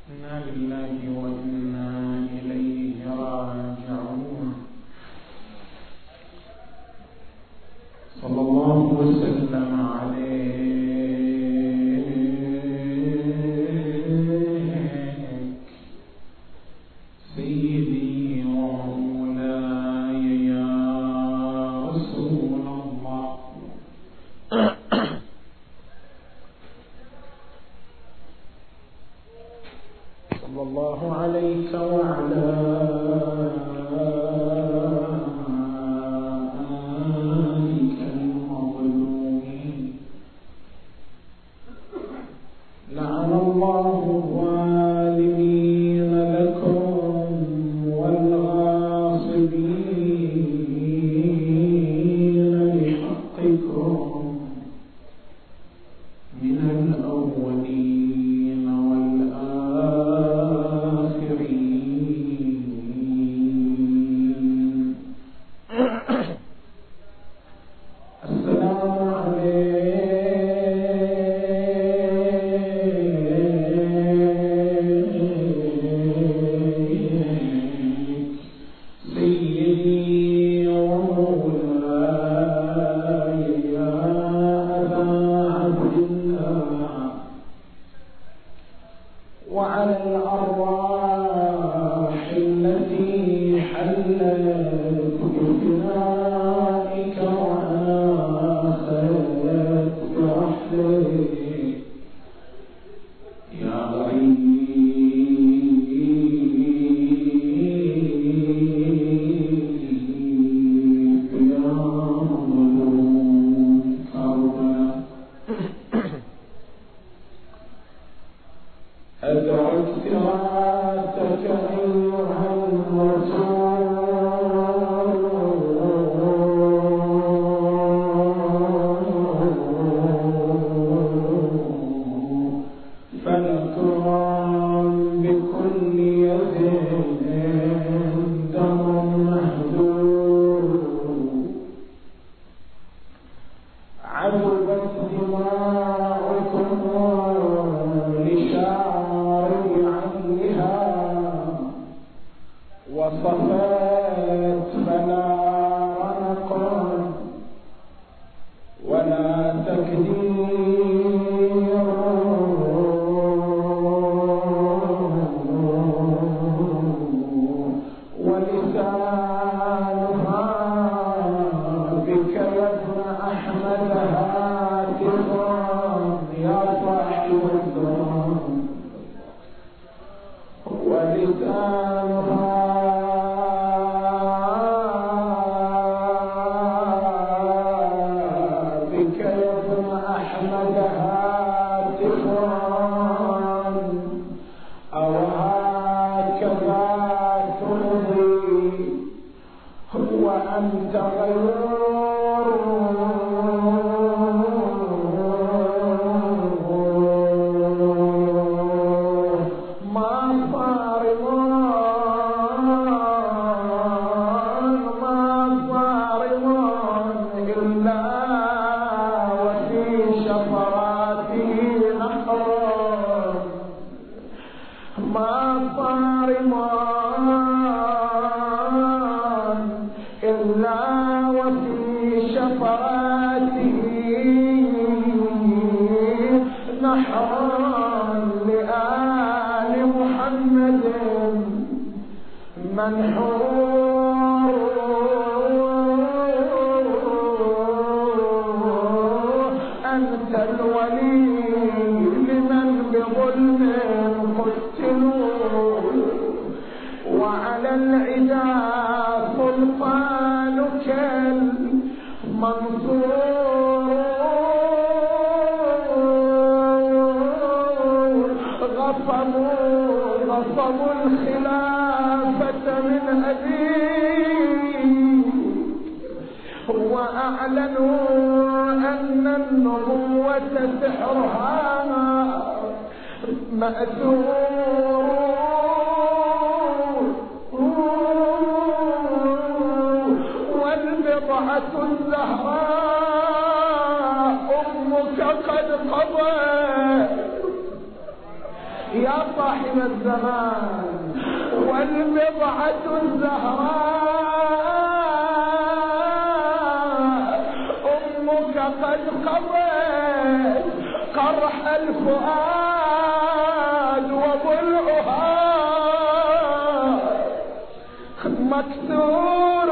إنا لله وإنا إليه راجعون. صلى الله وسلم عليك سيدي ومولاي يا رسول الله. صلى الله عليك وعلى آلك المظلومين. لعن الله الظالمين لكم والغاصبين لحقكم من الأولين والآخرين. السلام عليك سيدي ومولاي يا أبا عبد الله، وعلى الأرواح التي حلت بفنائك وآخذت برحلك يا غريب يا مظلوم كربلاء. أدعو سراتك أيها الرسول، فلترام بكل يد دم مهدور، عذبت دماؤكم لشارب عينها، وصفت فلا رنق ولا تكدير، ولسانها بك يا ابن أحمد هاتف يا صاحب الزمان، ولسانها بك يا ابن أحمد هاتف، أو هكذا ترضي وأنت غيور، ما صارمان إلا وفي شفراته نحر، ما صارمان إلا وفي شفراته نحر، لآل محمد منحور، أنت الولي لمن بظلم قتلوا، وعلى العدا سلطانك المنصور، غصبوا الخلافة من أبيك، وأعلنوا أن النبوة سحرها مأثور، والبضعة الزهراء أمك قد قضت يا صاحب الزمان والبضعة الزهراء أمك قد قضت قرح الفؤاد وضلعها مكسور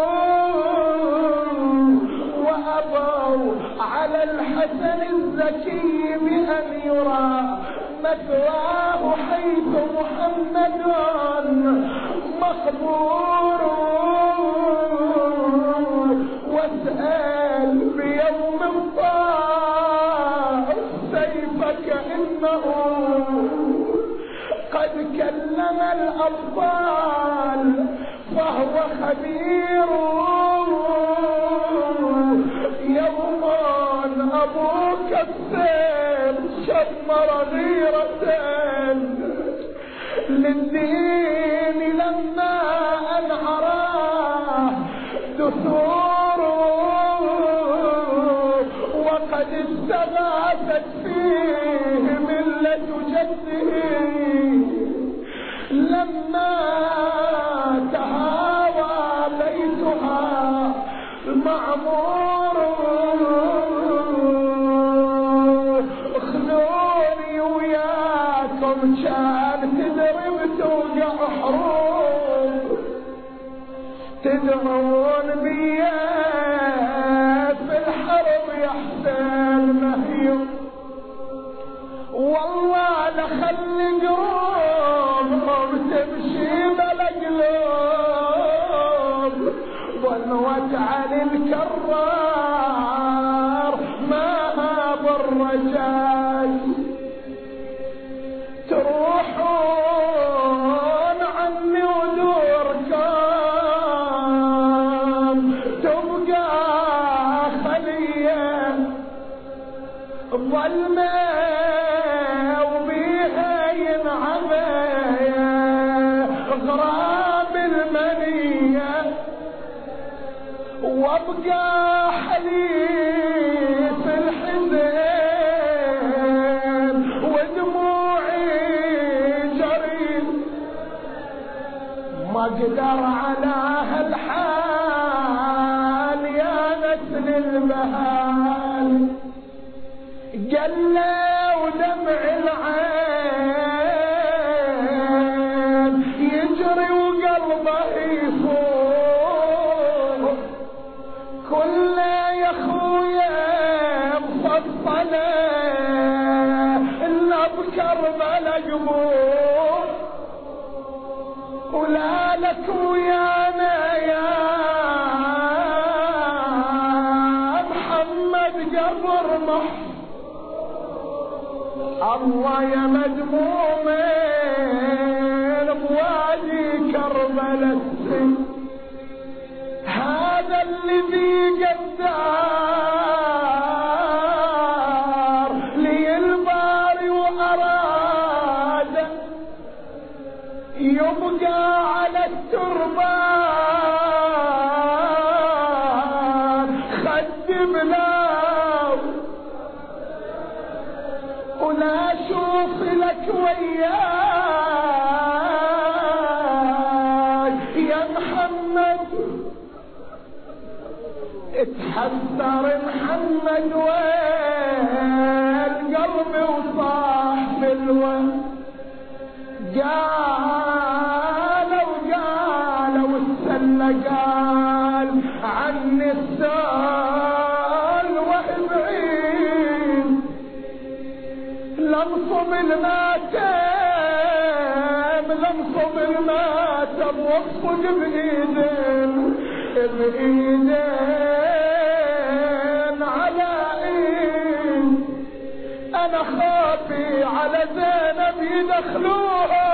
وأبوا على الحسن الزكي بأن يرى مثواه حيث محمد مقبور واسأل بيوم الطاعة سيفك إنه قد كلم الأبطال فهو خبير يوما أبوك السيف شمر غيرة للدين لما أنعراه دثور وقد استغاثت فيه ملة جده لما تهاوى بيتها المعمور خذوني وياكم كان تدرب توقع حروب تدعون بيا في الحرب يا حسين مهيوب والله لخلي قلوبهم تمشي بلا قلوب ظنوت علي الكرار ما هاب الرجال تروحون عني ودوركم تبقى خلية ظلمة وبيها ينعمى غرام المنية وابقى حليف الحزن ودموعي جريد ما اقدر على هالحال يا نسل البهال قلة ودمع العين يجري وقلبه يفوق كل يا خويا مفصلة إلا بكربلا قبور ولا لك ويانا يا محمد قبر محمد الله يا مدمومين بوادي كربلاء هذا الذي قدار لي الباري وأراد يبقى على التربان خدمنا ولا شوف لك وياك يا محمد اتحسر محمد والقلب وصاح بالوقت قالوا السلة قال عني السال وابعين لنصب الماتم واصفق بإيدين على ايد انا خافي على زينب يدخلوها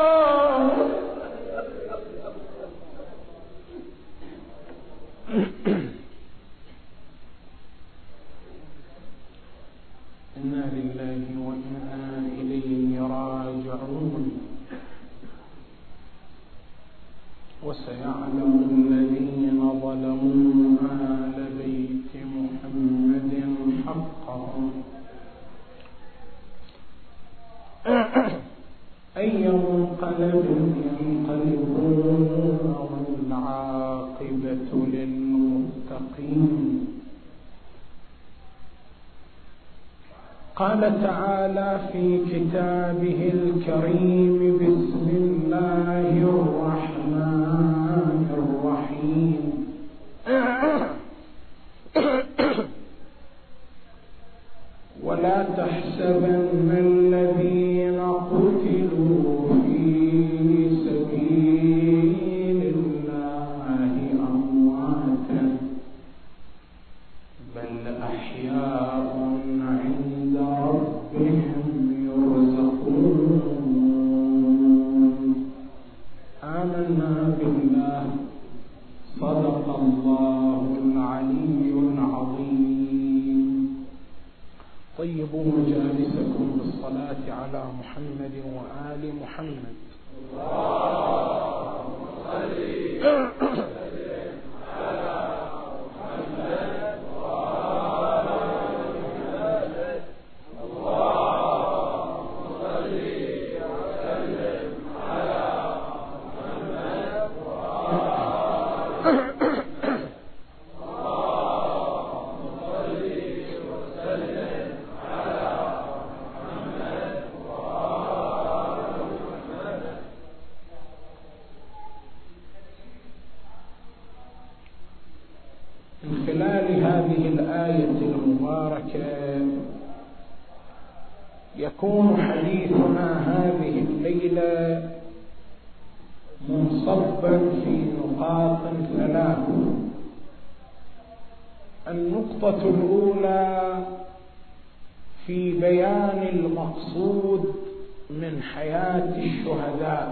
إنا لله وإنا إليه راجعون وسيعلم الذين ظلموا آل بيت محمد حقهم أي منقلب ينقلبون والعاقبة للمتقين. قال تعالى في كتابه الكريم: بسم الله الرحمن الرحيم. ولا تحسبن الذين قتلوا في سبيل الله أمواتا بل أحياء عند ربهم يرزقون. آمنا بالله. صدق الله العلي العظيم. طيبوا مجالسكم بالصلاة على محمد وآل محمد. من خلال هذه الآية المباركة يكون حديثنا هذه الليلة منصبا في نقاط ثلاث. النقطة الأولى في بيان المقصود من حياة الشهداء،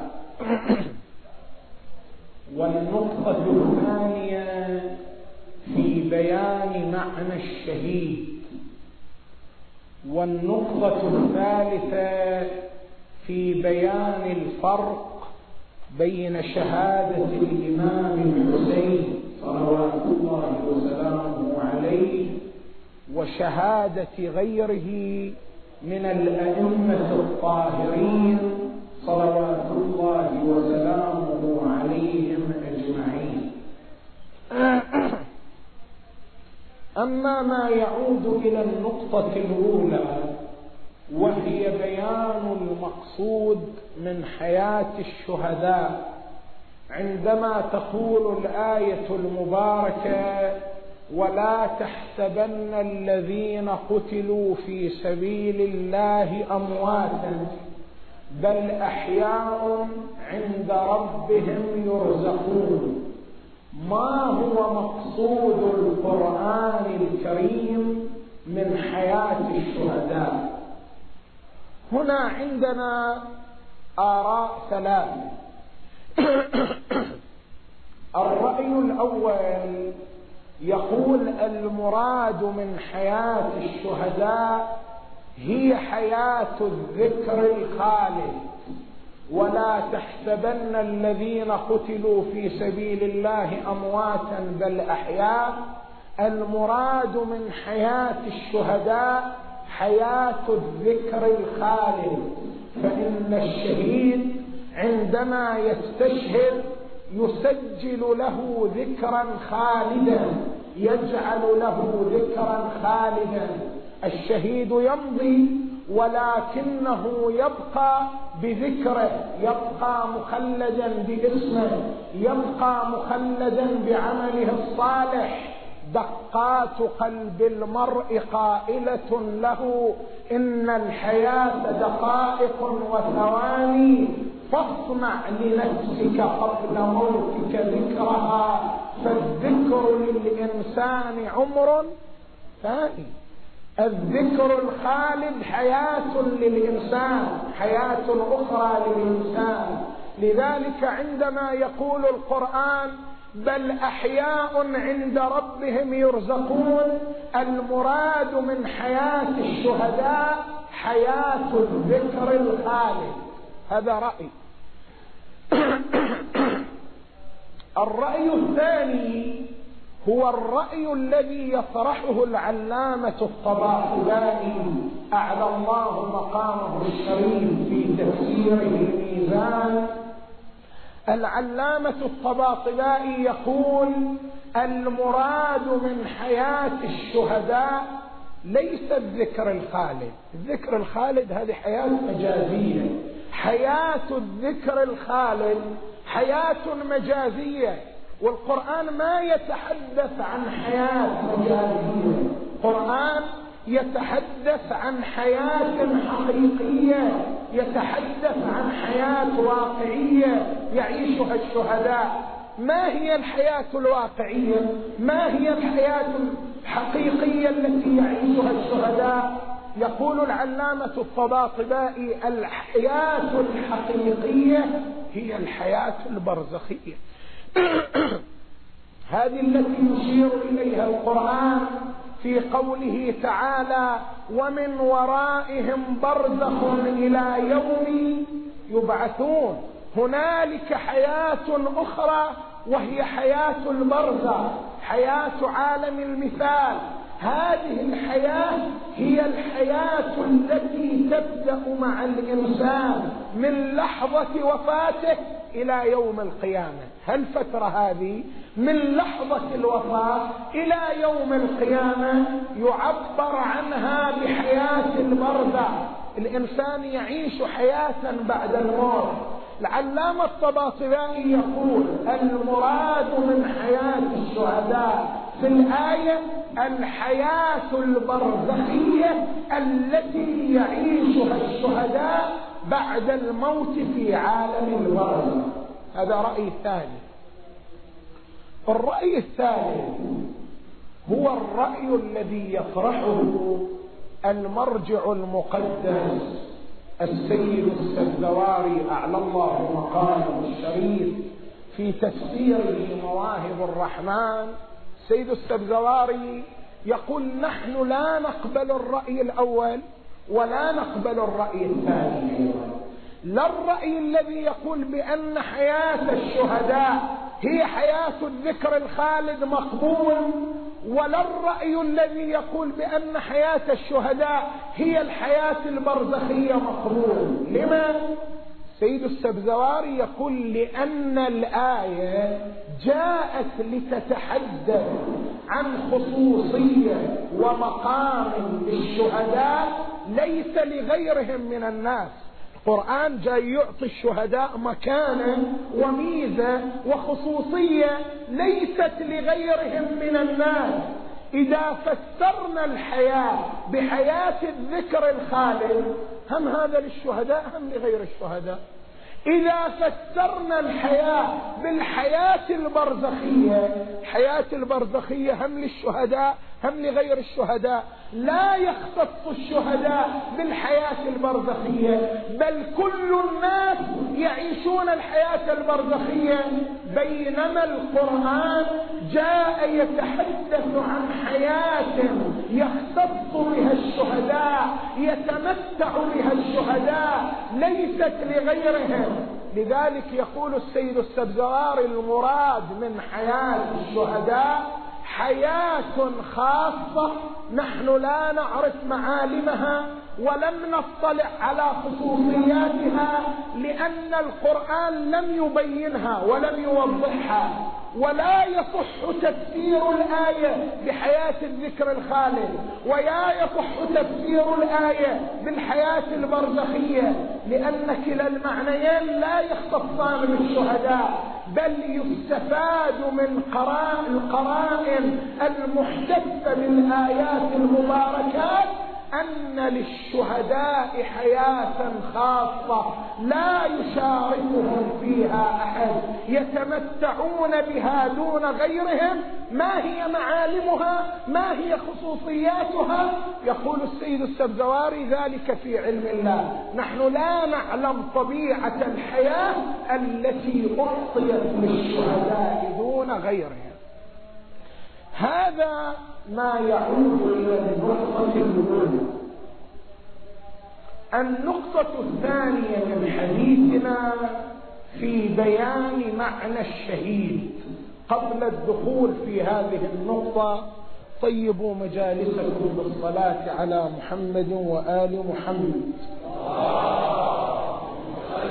والنقطة الثانية في بيان معنى الشهيد، والنقطة الثالثة في بيان الفرق بين شهادة الإمام الحسين صلوات الله وسلامه عليه وشهادة غيره من الأئمة الطاهرين صلوات الله وسلامه عليهم أجمعين. أما ما يعود إلى النقطة الأولى وهي بيان المقصود من حياة الشهداء، عندما تقول الآية المباركة: ولا تحسبن الذين قتلوا في سبيل الله أمواتا بل أحياء عند ربهم يرزقون. ما هو مقصود القرآن الكريم من حياة الشهداء؟ هنا عندنا آراء ثلاثة. الرأي الأول يقول المراد من حياة الشهداء هي حياة الذكر الخالد. ولا تحسبن الذين قتلوا في سبيل الله أمواتا بل أحياء. المراد من حياة الشهداء حياة الذكر الخالد، فإن الشهيد عندما يستشهد يسجل له ذكرا خالدا، يجعل له ذكرا خالدا. الشهيد يمضي ولكنه يبقى بذكره، يبقى مخلدا باسمه، يبقى مخلدا بعمله الصالح. دقات قلب المرء قائلة له: إن الحياة دقائق وثواني، فاصنع لنفسك قبل موتك ذكرها، فالذكر للإنسان عمر ثاني. الذكر الخالد حياة للإنسان، حياة أخرى للإنسان. لذلك عندما يقول القرآن: بل أحياء عند ربهم يرزقون، المراد من حياة الشهداء حياة الذكر الخالد. هذا رأي. الرأي الثاني هو الرأي الذي يطرحه العلامة الطباطبائي أعلى الله مقامه الشريف في تفسير تفسيره الميزان العلامة الطباطبائي يقول: المراد من حياة الشهداء ليس الذكر الخالد. الذكر الخالد هذه حياة مجازية. حياة الذكر الخالد حياة مجازية، والقرآن ما يتحدث عن حياة مجازية. القرآن يتحدث عن حياة حقيقية، يتحدث عن حياة واقعية يعيشها الشهداء. ما هي الحياة الواقعية؟ ما هي الحياة الحقيقية التي يعيشها الشهداء؟ يقول العلامة الطباطبائي: الحياة الحقيقية هي الحياة البرزخية. هذه التي يشير إليها القرآن في قوله تعالى: ومن ورائهم برزخ إلى يوم يبعثون. هنالك حياة أخرى وهي حياة البرزخ، حياة عالم المثال. هذه الحياة هي الحياة التي تبدأ مع الإنسان من لحظة وفاته إلى يوم القيامة. هالفترة هذه من لحظة الوفاة إلى يوم القيامة يعبر عنها بحياة البرزخ. الإنسان يعيش حياة بعد الموت. العلامة الطباطبائي يقول: المراد من حياة الشهداء في الآية الحياة البرزخية التي يعيشها الشهداء بعد الموت في عالم البرزخ. هذا رأي ثاني. الرأي الثالث هو الرأي الذي يطرحه المرجع المقدس السيد السبزواري أعلى الله مقامه الشريف في تفسيره مواهب الرحمن. السيد السبزواري يقول: نحن لا نقبل الرأي الأول ولا نقبل الرأي الثاني. لا الرأي الذي يقول بأن حياة الشهداء هي حياة الذكر الخالد مقبول، ولا الرأي الذي يقول بأن حياة الشهداء هي الحياة البرزخية مقبول. لما؟ سيد السبزواري يقول: لأن الآية جاءت لتتحدث عن خصوصية ومقام الشهداء ليس لغيرهم من الناس. القرآن جاي يعطي الشهداء مكانة وميزة وخصوصية ليست لغيرهم من الناس. إذا فسرنا الحياة بحياة الذكر الخالد هم هذا للشهداء هم لغير الشهداء. إذا فسرنا الحياة بالحياة البرزخية، الحياة البرزخية هم للشهداء هم لغير الشهداء. لا يختص الشهداء بالحياة البرزخية، بل كل الناس يعيشون الحياة البرزخية. بينما القرآن جاء يتحدث عن حياة يختص بها الشهداء، يتمتع بها الشهداء ليست لغيرهم. لذلك يقول السيد السبزواري: المراد من حياة الشهداء حياة خاصة نحن لا نعرف معالمها ولم نطلع على خصوصياتها، لأن القرآن لم يبينها ولم يوضحها. ولا يصح تفسير الآية بحياة الذكر الخالد، ولا يصح تفسير الآية بالحياة البرزخية، لأن كلا المعنيين لا يختصان بالشهداء، بل يستفاد من القرائن المحتفة بالآيات المباركات أن للشهداء حياة خاصة لا يشاركهم فيها أحد، يتمتعون بها دون غيرهم. ما هي معالمها؟ ما هي خصوصياتها؟ يقول السيد السبزواري: ذلك في علم الله، نحن لا نعلم طبيعة الحياة التي أعطيت للشهداء دون غيرهم. هذا ما يعود إلى النقطة الأولى. النقطة الثانية من حديثنا في بيان معنى الشهيد. قبل الدخول في هذه النقطة طيبوا مجالسكم بالصلاة على محمد وآل محمد.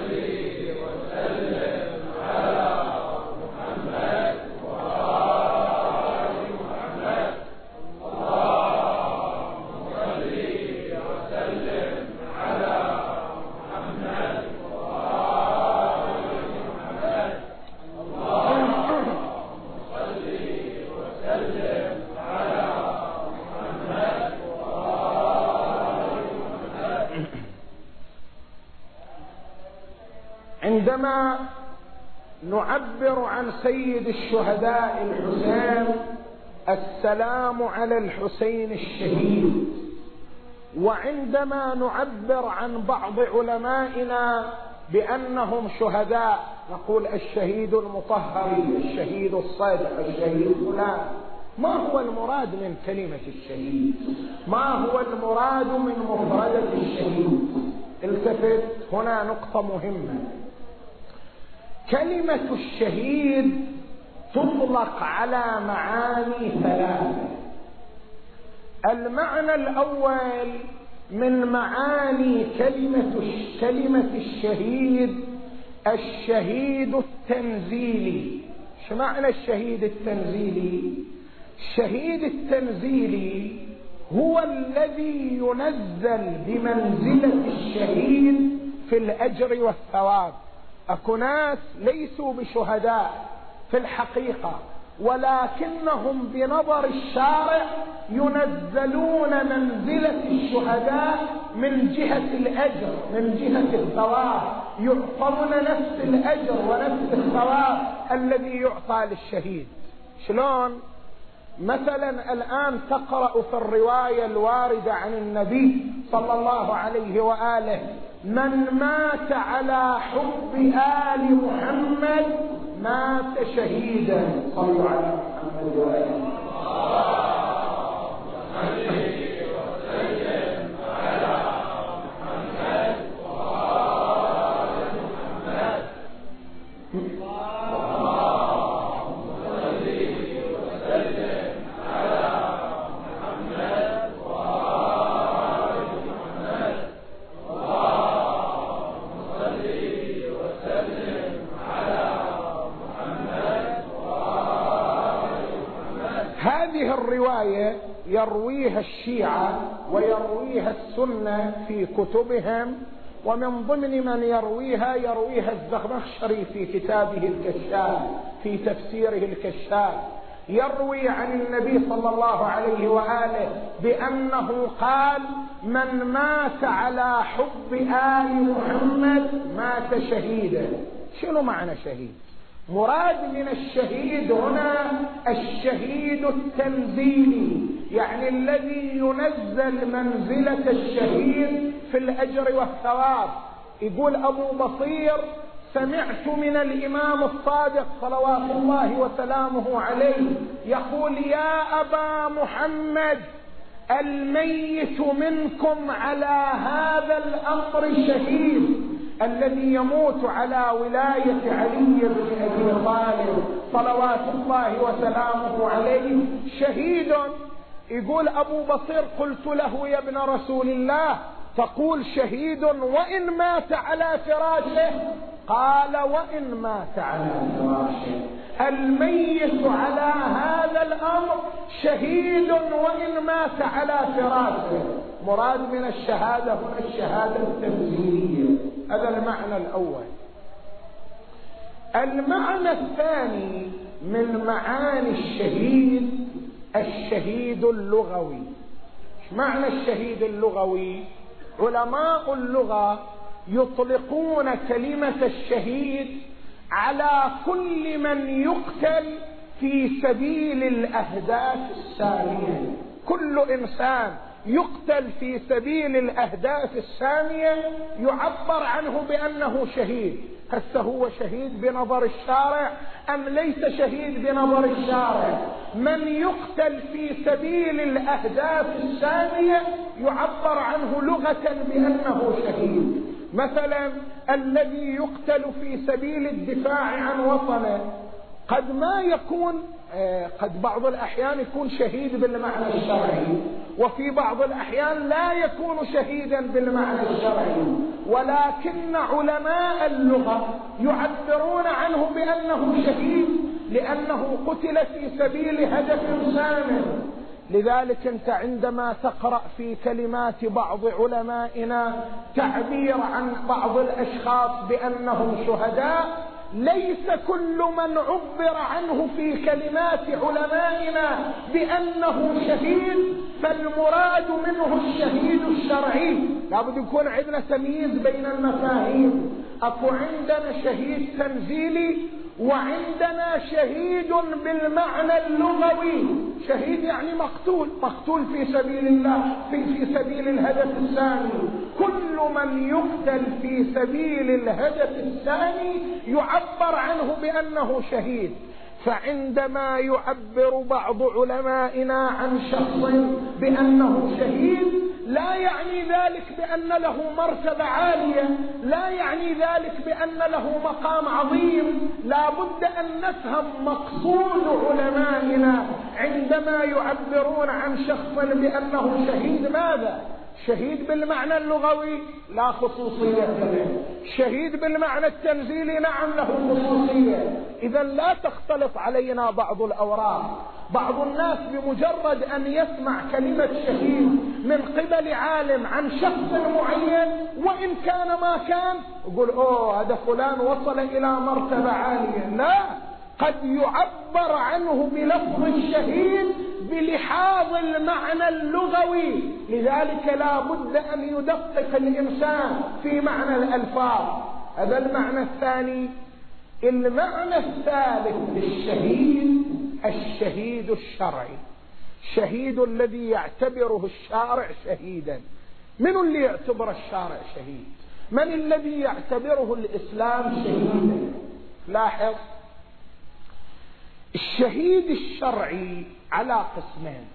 عندما نعبر عن سيد الشهداء الحسين السلام على الحسين الشهيد، وعندما نعبر عن بعض علمائنا بأنهم شهداء نقول الشهيد المطهر، الشهيد الصادق، الشهيد فلان. ما هو المراد من كلمة الشهيد؟ ما هو المراد من مفردة الشهيد؟ التفت، هنا نقطة مهمة. كلمة الشهيد تطلق على معاني ثلاثة. المعنى الأول من معاني كلمة الشهيد الشهيد التنزيلي. شو معنى الشهيد التنزيلي؟ الشهيد التنزيلي هو الذي ينزل بمنزلة الشهيد في الأجر والثواب. أكو ناس ليسوا بشهداء في الحقيقة، ولكنهم بنظر الشارع ينزلون منزلة الشهداء من جهة الأجر، من جهة الثواب، يعطون نفس الأجر ونفس الثواب الذي يعطى للشهيد. شلون؟ مثلا الآن تقرأ في الرواية الواردة عن النبي صلى الله عليه وآله: من مات على حب آل محمد مات شهيدا. صلوا على محمد وآله. هذه الرواية يرويها الشيعة ويرويها السنة في كتبهم، ومن ضمن من يرويها الزمخشري في كتابه الكشاف، في تفسيره الكشاف، يروي عن النبي صلى الله عليه وآله بأنه قال: من مات على حب آل محمد مات شهيدا. شنو معنى شهيد؟ مراد من الشهيد هنا الشهيد التنزيلي، يعني الذي ينزل منزلة الشهيد في الأجر والثواب. يقول أبو بصير: سمعت من الإمام الصادق صلوات الله وسلامه عليه يقول: يا أبا محمد، الميت منكم على هذا الأمر شهيد. الذي يموت على ولاية علي بن أبي طالب صلوات الله وسلامه عليه شهيد. يقول أبو بصير: قلت له: يا ابن رسول الله، تقول شهيد وإن مات على فراشه؟ قال: وإن مات على فراشه. الميت على هذا الأمر شهيد وإن مات على فراشه. مراد من الشهادة هنا الشهادة التنزيلية. هذا المعنى الأول. المعنى الثاني من معاني الشهيد الشهيد اللغوي. ايش معنى الشهيد اللغوي؟ علماء اللغة يطلقون كلمة الشهيد على كل من يقتل في سبيل الأهداف السامية. كل إنسان يقتل في سبيل الأهداف السامية يعبر عنه بأنه شهيد. هل هو شهيد بنظر الشارع أم ليس شهيد بنظر الشارع؟ من يقتل في سبيل الأهداف السامية يعبر عنه لغة بأنه شهيد. مثلا الذي يقتل في سبيل الدفاع عن وطنه قد ما يكون، قد بعض الأحيان يكون شهيد بالمعنى الشرعي، وفي بعض الأحيان لا يكون شهيدا بالمعنى الشرعي، ولكن علماء اللغة يعبرون عنه بأنه شهيد لأنه قتل في سبيل هدف سامٍ. لذلك أنت عندما تقرأ في كلمات بعض علمائنا تعبير عن بعض الأشخاص بأنهم شهداء، ليس كل من عبر عنه في كلمات علمائنا بأنه شهيد فالمراد منه الشهيد الشرعي. لابد يكون عندنا تمييز بين المفاهيم. أكو عندنا شهيد تنزيلي وعندنا شهيد بالمعنى اللغوي. شهيد يعني مقتول في سبيل الله، في سبيل الهدف الثاني. كل من يقتل في سبيل الهدف الثاني يعبر عنه بأنه شهيد. فعندما يعبر بعض علمائنا عن شخص بأنه شهيد لا يعني ذلك بأن له مرتبة عالية، لا يعني ذلك بأن له مقام عظيم. لا بد أن نفهم مقصود علمائنا عندما يعبرون عن شخص بأنه شهيد. ماذا؟ شهيد بالمعنى اللغوي لا خصوصية له، شهيد بالمعنى التنزيلي نعم له خصوصية. إذا لا تختلط علينا بعض الأوراق. بعض الناس بمجرد أن يسمع كلمة شهيد من قبل عالم عن شخص معين وإن كان ما كان يقول هذا فلان وصل إلى مرتبة عالية. لا، قد يعبر عنه بلفظ الشهيد بلحاظ المعنى اللغوي. لذلك لا بد أن يدقق الإنسان في معنى الألفاظ. هذا المعنى الثاني. المعنى الثالث للشهيد الشهيد الشرعي، شهيد الذي يعتبره الشارع شهيدا. من اللي يعتبر الشارع شهيد؟ من الذي يعتبره الإسلام شهيدا؟ لاحظ، الشهيد الشرعي على قسمين.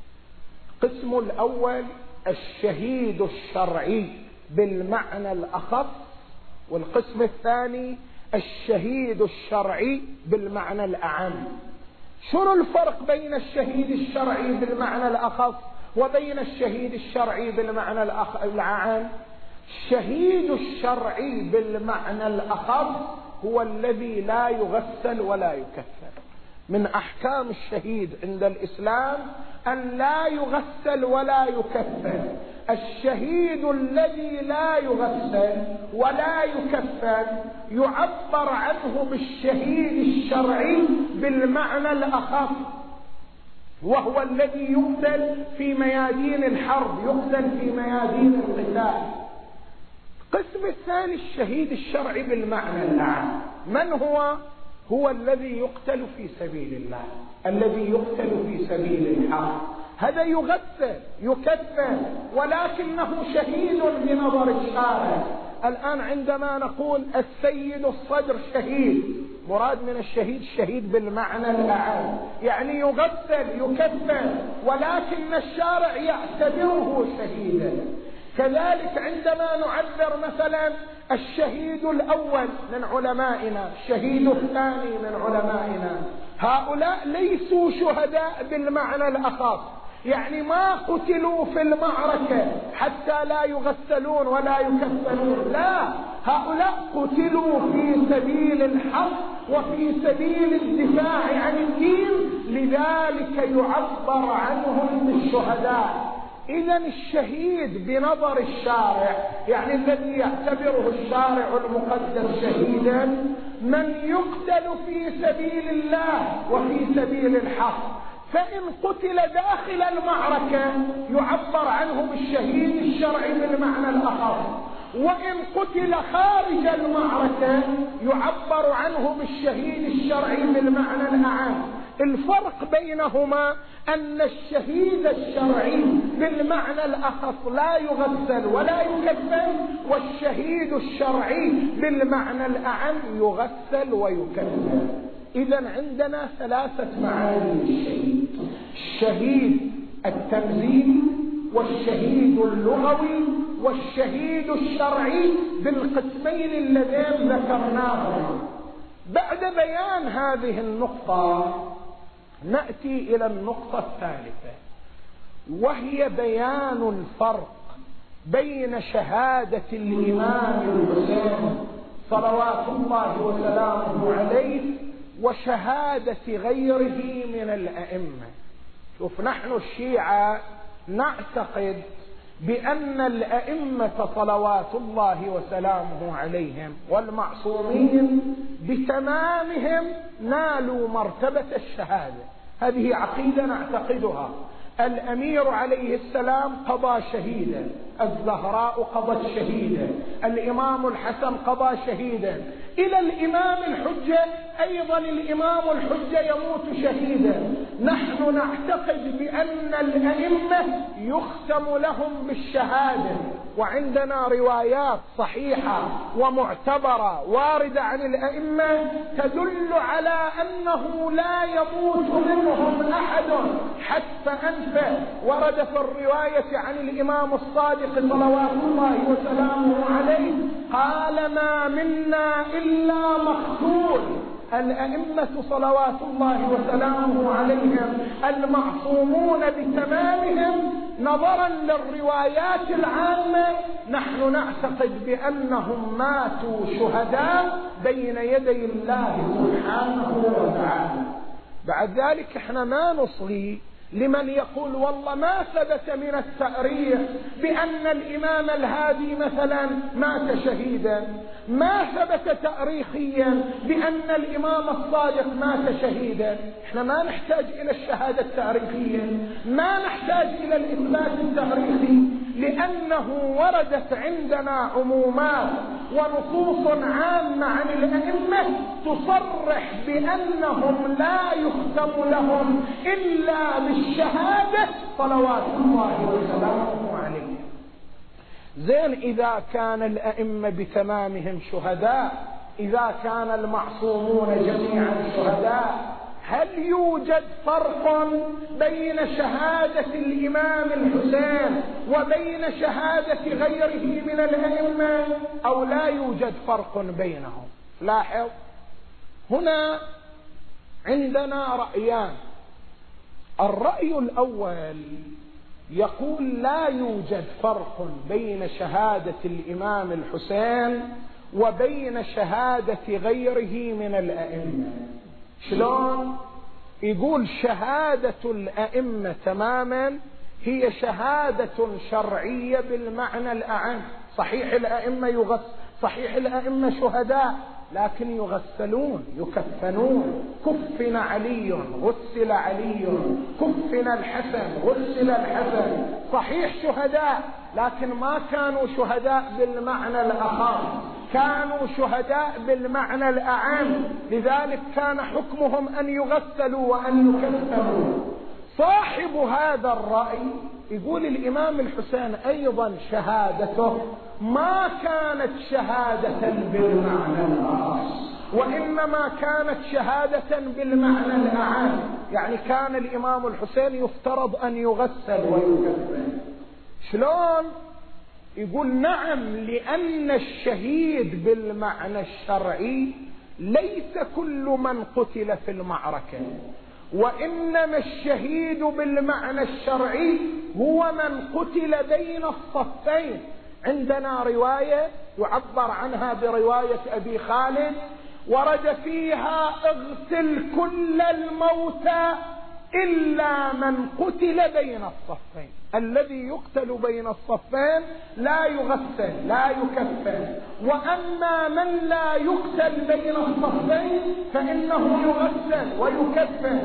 قسم الأول الشهيد الشرعي بالمعنى الأخص، والقسم الثاني الشهيد الشرعي بالمعنى الأعم. شنو الفرق بين الشهيد الشرعي بالمعنى الأخص وبين الشهيد الشرعي بالمعنى الأعم؟ الشهيد الشرعي بالمعنى الأخص هو الذي لا يغسل ولا يكفن. من أحكام الشهيد عند الإسلام أن لا يغسل ولا يكفن. الشهيد الذي لا يغسل ولا يكفن يعبر عنه بالشهيد الشرعي بالمعنى الأخص، وهو الذي يقتل في ميادين الحرب، يقتل في ميادين القتال. القسم الثاني الشهيد الشرعي بالمعنى الأعم. من هو؟ هو الذي يقتل في سبيل الله، الذي يقتل في سبيل الحق. هذا يغسل يكفن ولكنه شهيد بنظر الشارع. الآن عندما نقول السيد الصدر شهيد، مراد من الشهيد الشهيد بالمعنى الأعم، يعني يغسل يكفن ولكن الشارع يعتبره شهيدا. كذلك عندما نعبر مثلا الشهيد الأول من علمائنا، الشهيد الثاني من علمائنا، هؤلاء ليسوا شهداء بالمعنى الأخص، يعني ما قتلوا في المعركة حتى لا يغسلون ولا يكفنون. لا، هؤلاء قتلوا في سبيل الحق وفي سبيل الدفاع عن الدين، لذلك يعبر عنهم بالشهداء. إذن الشهيد بنظر الشارع، يعني الذي يعتبره الشارع المقدس شهيدا، من يقتل في سبيل الله وفي سبيل الحق. فإن قتل داخل المعركة يعبر عنه بالشهيد الشرعي بالمعنى الأخص، وإن قتل خارج المعركة يعبر عنه بالشهيد الشرعي بالمعنى الأعم. الفرق بينهما أن الشهيد الشرعي بالمعنى الأخص لا يغسل ولا يكفن، والشهيد الشرعي بالمعنى الأعم يغسل ويكفن. إذن عندنا ثلاثة معاني للشهيد: الشهيد التنزيلي والشهيد اللغوي والشهيد الشرعي بالقسمين اللذين ذكرناهم. بعد بيان هذه النقطة نأتي إلى النقطة الثالثة، وهي بيان الفرق بين شهادة الإمام الحسين صلوات الله وسلامه عليه وشهادة غيره من الأئمة. شوف، نحن الشيعة نعتقد بأن الأئمة صلوات الله وسلامه عليهم والمعصومين بتمامهم نالوا مرتبة الشهادة. هذه عقيدة نعتقدها. الأمير عليه السلام قضى شهيدا، الزهراء قضت شهيدا، الإمام الحسن قضى شهيدا، إلى الإمام الحجة أيضا الإمام الحجة يموت شهيدا. نحن نعتقد بأن الأئمة يختم لهم بالشهادة، وعندنا روايات صحيحة ومعتبرة واردة عن الأئمة تدل على أنه لا يموت منهم أحد حتى أنفه. ورد في الرواية عن الإمام الصادق صلوات الله وسلامه عليه قال: ما منا إلا مقتول. الأئمة صلوات الله وسلامه عليهم المعصومون بتمامهم، نظرا للروايات العامة نحن نعتقد بأنهم ماتوا شهداء بين يدي الله سبحانه وتعالى. بعد ذلك احنا ما نصغي لمن يقول والله ما ثبت من التاريخ بأن الإمام الهادي مثلا مات شهيدا، ما ثبت تاريخيا بأن الإمام الصادق مات شهيدا. احنا ما نحتاج إلى الشهادة التاريخية، ما نحتاج إلى الإثبات التاريخي، لأنه وردت عندنا عمومات ونصوص عامة عن الأئمة تصرح بأنهم لا يختم لهم إلا بالشهادة صلوات الله وسلامه عليه. زين، إذا كان الأئمة بتمامهم شهداء، إذا كان المعصومون جميعا شهداء، هل يوجد فرق بين شهادة الإمام الحسين وبين شهادة غيره من الأئمة أو لا يوجد فرق بينهم؟ لاحظ، هنا عندنا رأيان. الرأي الأول يقول لا يوجد فرق بين شهادة الإمام الحسين وبين شهادة غيره من الأئمة. شلون؟ يقول شهادة الأئمة تماما هي شهادة شرعية بالمعنى الأعم. صحيح الأئمة صحيح الأئمة شهداء، لكن يغسلون يكفنون. كفن علي غسل علي، كفن الحسن غسل الحسن. صحيح شهداء، لكن ما كانوا شهداء بالمعنى الأخص، كانوا شهداء بالمعنى الأعم، لذلك كان حكمهم أن يغسلوا وأن يكفنوا. صاحب هذا الرأي يقول الإمام الحسين أيضا شهادته ما كانت شهادة بالمعنى الأخص، وإنما كانت شهادة بالمعنى الأعم. يعني كان الإمام الحسين يفترض أن يغسل ويكفن. شلون؟ يقول نعم، لأن الشهيد بالمعنى الشرعي ليس كل من قتل في المعركة، وإنما الشهيد بالمعنى الشرعي هو من قتل بين الصفين. عندنا رواية يعبر عنها برواية أبي خالد ورد فيها: اغسل كل الموتى إلا من قتل بين الصفين. الذي يقتل بين الصفين لا يغسل لا يكفن، وأما من لا يقتل بين الصفين فإنه يغسل ويكفن.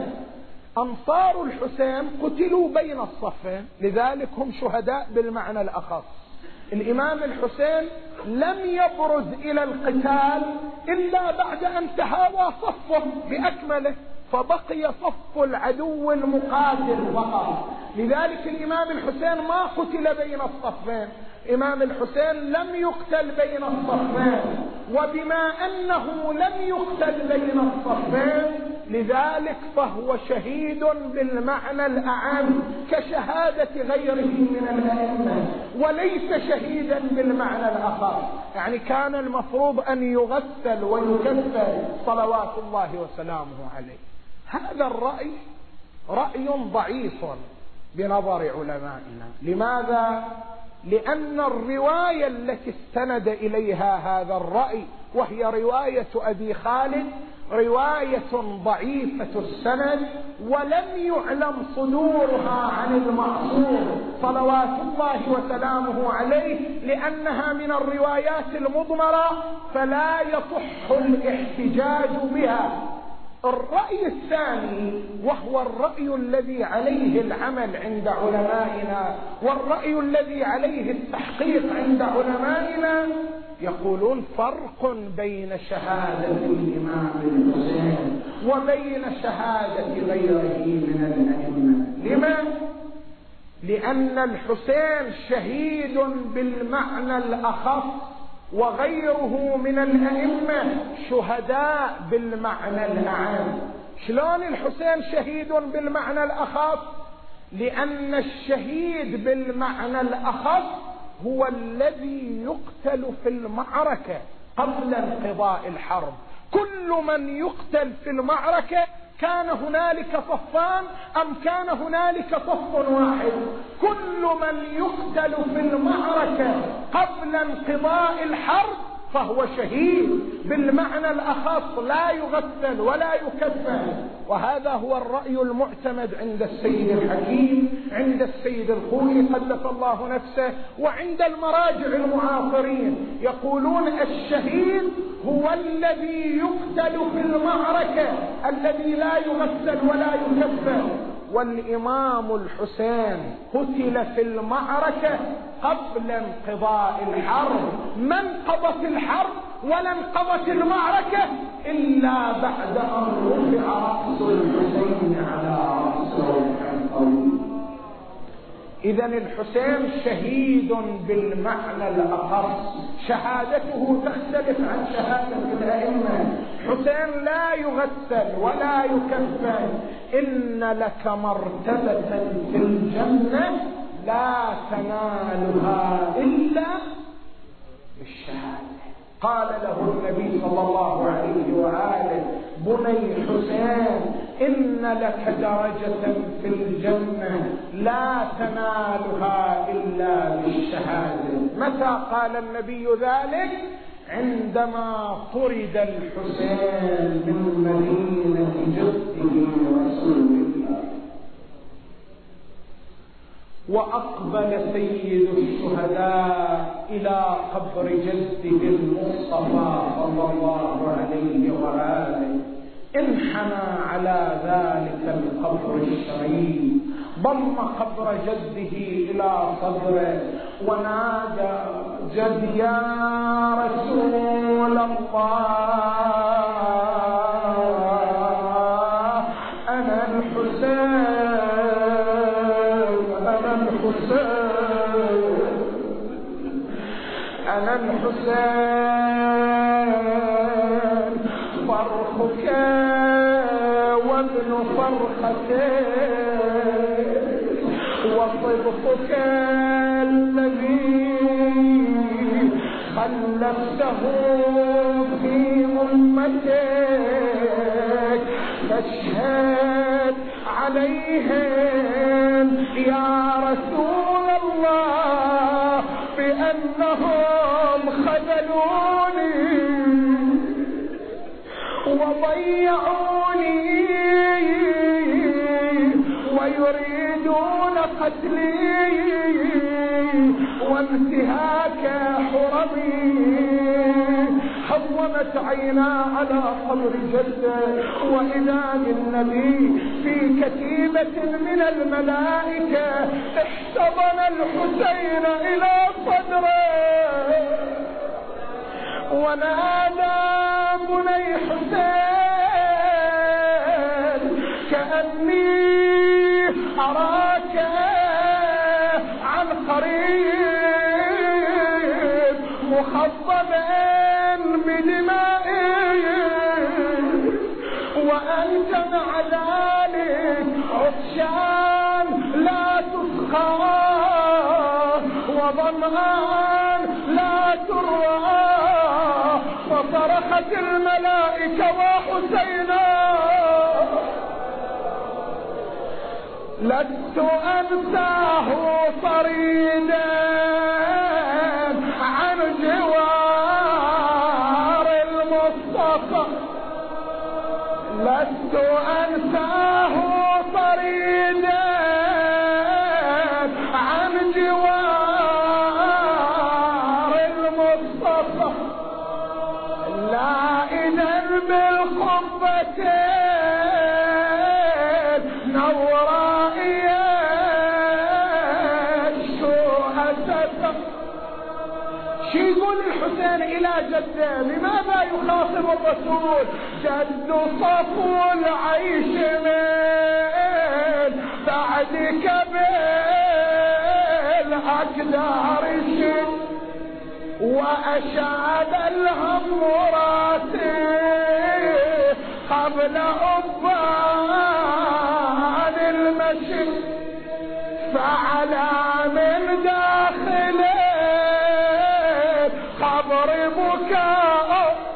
أنصار الحسين قتلوا بين الصفين، لذلك هم شهداء بالمعنى الأخص. الإمام الحسين لم يبرز إلى القتال إلا بعد أن تهاوى صفه بأكمله، فبقي صف العدو المقاتل فقط. لذلك الإمام الحسين ما قتل بين الصفين، الإمام الحسين لم يقتل بين الصفين، وبما أنه لم يقتل بين الصفين لذلك فهو شهيد بالمعنى الأعم كشهادة غيره من الأئمة، وليس شهيدا بالمعنى الآخر. يعني كان المفروض أن يغسل ويكفن صلوات الله وسلامه عليه. هذا الرأي رأي ضعيف بنظر علمائنا. لماذا؟ لأن الرواية التي استند إليها هذا الرأي وهي رواية أبي خالد رواية ضعيفة السند، ولم يعلم صدورها عن المعصوم صلوات الله وسلامه عليه، لأنها من الروايات المضمرة فلا يصح الاحتجاج بها. الرأي الثاني وهو الرأي الذي عليه العمل عند علمائنا والرأي الذي عليه التحقيق عند علمائنا، يقولون فرق بين شهادة الإمام الحسين وبين شهادة غيره من الأئمة. لما؟ لأن الحسين شهيد بالمعنى الأخص وغيره من الأئمة شهداء بالمعنى الأعم. شلون الحسين شهيد بالمعنى الأخص؟ لأن الشهيد بالمعنى الأخص هو الذي يقتل في المعركة قبل انقضاء الحرب. كل من يقتل في المعركة كان هنالك صفان أم كان هنالك صف واحد؟ كل من يقتل في المعركة قبل انقضاء الحرب فهو شهيد بالمعنى الأخص، لا يغسل ولا يكفن. وهذا هو الرأي المعتمد عند السيد الحكيم، عند السيد الخوئي قدس الله نفسه، وعند المراجع المعاصرين. يقولون الشهيد هو الذي يقتل في المعركة، الذي لا يغسل ولا يكفن. والإمام الحسين قتل في المعركة قبل انقضاء الحرب. ما انقضت الحرب ولا انقضت المعركة إلا بعد أن رفع رأس الحسين على رأس القوم. إذن الحسين شهيد بالمعنى الأخص، شهادته تختلف عن شهادة الأئمة. حسين لا يغسل ولا يكفن. إن لك مرتبة في الجنة لا تنالها إلا بالشهادة. قال له النبي صلى الله عليه وآله: بني حسين إن لك درجة في الجنة لا تنالها إلا بالشهادة. متى قال النبي ذلك؟ عندما طرد الحسين من مدينة جده رسول الله، وأقبل سيد الشهداء إلى قبر جده المصطفى صلى الله عليه وآله. انحنى على ذلك القبر الشريف، ضم قبر جده إلى صدره ونادى: جد يا رسول الله، أنا الحسين، أنا الحسين، فرخك وابن فرختك وصدقك الذي خلفته في أمتك، فاشهد عليهم يا رسول الله بأنهم خذلوني وضيعوني ويريدون قتلي وانتهاك حرمي. حومت عينا على قبر جده، وإذا بالنبي في كتيبة من الملائكة احتضن الحسين إلى صدره ونادى: بني حسين، كأني أراك عن قريب مخضبا بدمائي، وأنت مع ذلك عطشان لا تسقى وظمآن لا تروى. فصرخت الملائكة: وحسينا، لست أنساه صريدا عن جوار المصطفى، لست أنساه صريدا عن جوار المصطفى، لا إذا بالقبة يخاطب الرسول جد صفو العيش من بعدك بالأقدار الشد وأشاد الهم راسي قبل أبان المشي فعلى من داخل قبر بكاء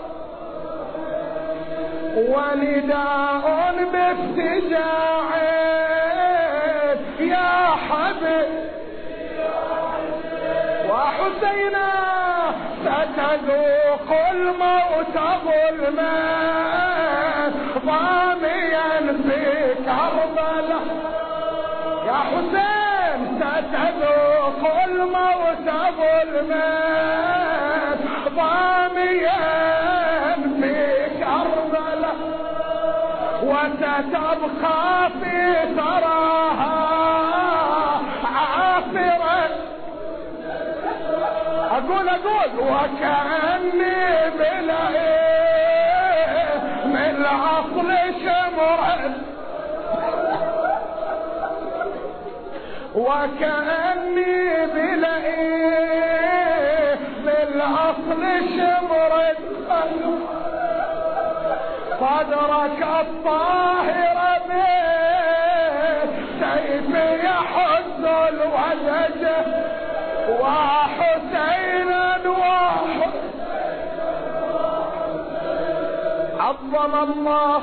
ونداء بافتجاع يا حبيب وحسينا ستذوق الموت ظلما ضاميا في كربلاء يا حسين ستذوق الموت ظلما ضاميا في كربلاء وستبقى في ثراها عافرا أقول وكأني بلئيم من العقل شمرد وكأني بلئيم من العقل شمرد صدرك الطاهر بسيف يحز الوجج وحسينا عظم الله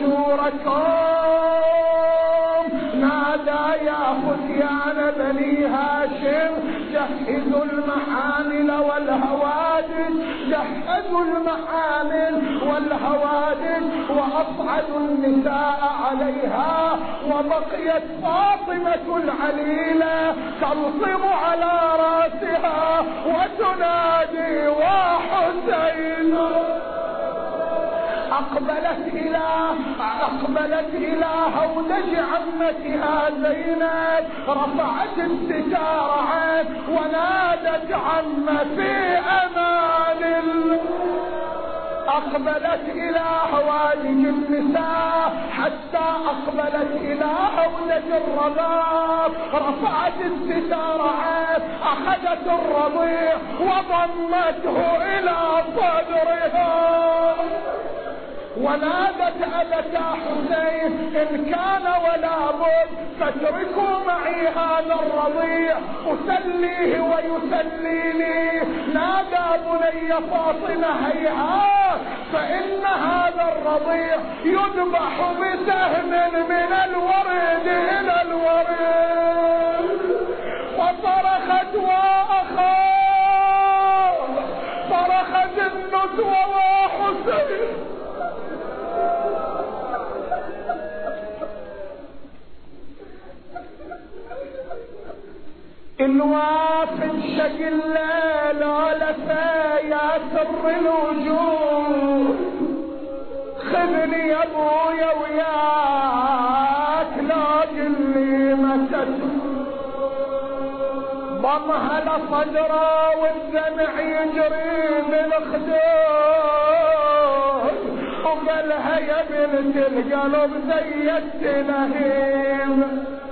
أجوركم نادى يا فتيان بني هاشم جهزوا المحامل والهوادج جهزوا المحامل والهوادج وأصعدوا النساء عليها وبقيت فاطمة العليلة تلصم على رأسها وتنادي وحسين أقبلت إلى هودج عمتها زينب رفعت الستار عنه ونادت عمتي أمان الله أقبلت إلى هوادج النساء حتى أقبلت إلى هودج الرضاع رفعت الستار عنه أخذت الرضيع وضمته إلى صدرها ونادت أبتا حسين إن كان ولا بد فاتركوا معي هذا الرضيع أسليه ويسليني نادى بني فاطمة هيهات فإن هذا الرضيع يذبح بسهم من الورد إلى الورد فصرخت وأخاف صرخت النسوة وحسين الوافد شق الليل ولفا يا سر الوجود خذني يا ابويا وياك لاقي اللي متت ضمها لصدره والدمع يجري بالخدود وقالها يا بنت القلب زي التلهيم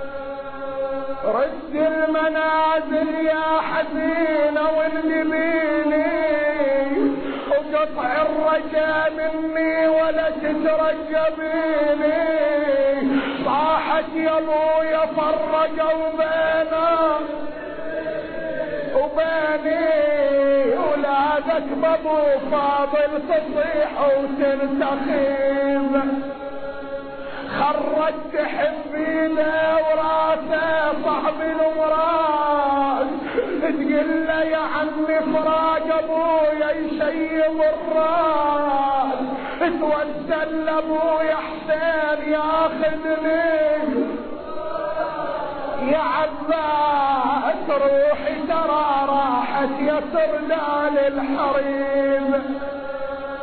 رد المنازل يا حزينة والنبيني وقطع الرجاء مني ولا تترجبيني صاحت يا ابويا فرقوا بينا وبيني ولادك بابو فاضل تصيح وتنتخب خرجت حبينه وراسه صاحب الوراث تقول له يا عمي فراق ابويا يشيب الراس توسل لابويا حسين ياخذني يا عباس روحي ترى راحت يا سردان الحريم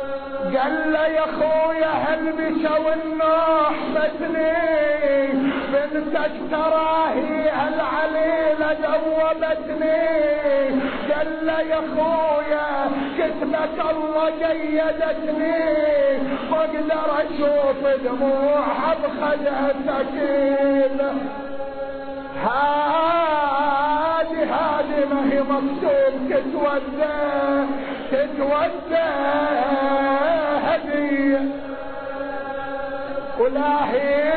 قال له يا اخويا هالبشا والنوح فتني بنتك تراهي العليلة دوبتني، قال له يا خويا كتبك الله قيدتني، واقدر اشوف دموعها بخدها سكينة. هادي ما هي مكتوب تتودى هدية، ولاهي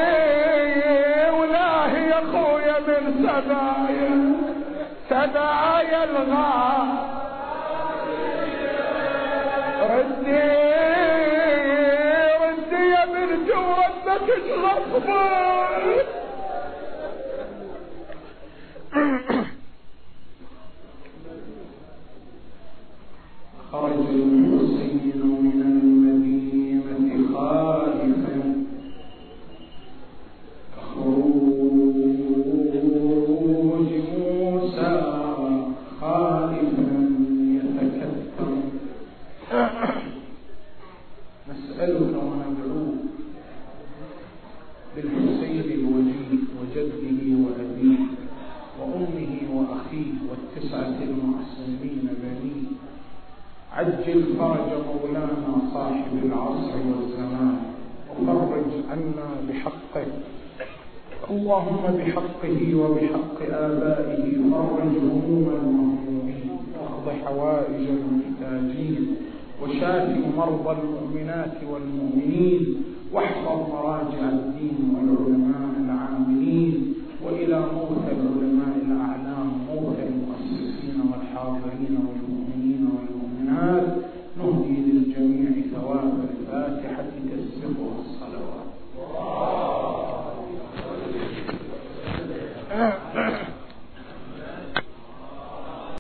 يا خويا من سبايا الغار، ردي يا بنت وربك اشرفوا. خرج المحسن من المدينة خائفا كخروج موسى خائفا يتكتم. نسألك وندعوك بالحسين الوجيه وجده وأبيه وأمه وأخيه والتسعة المعصومين بنيه، عجل فرج مولانا صاحب العصر والزمان، وفرج عنا بحقه، اللهم بحقه وبحق آبائه فرج هموم المهمومين، واقض حوائج المحتاجين، وشاف مرضى المؤمنات والمؤمنين، واحفظ مراجع الدين والعلماء العاملين، وإلى موت العلماء الأعلام، موت المؤسسين والحاضرين والمؤمنين والمؤمنات، نهدي للجميع ثواب الفاتحة تسبقها الصلوات.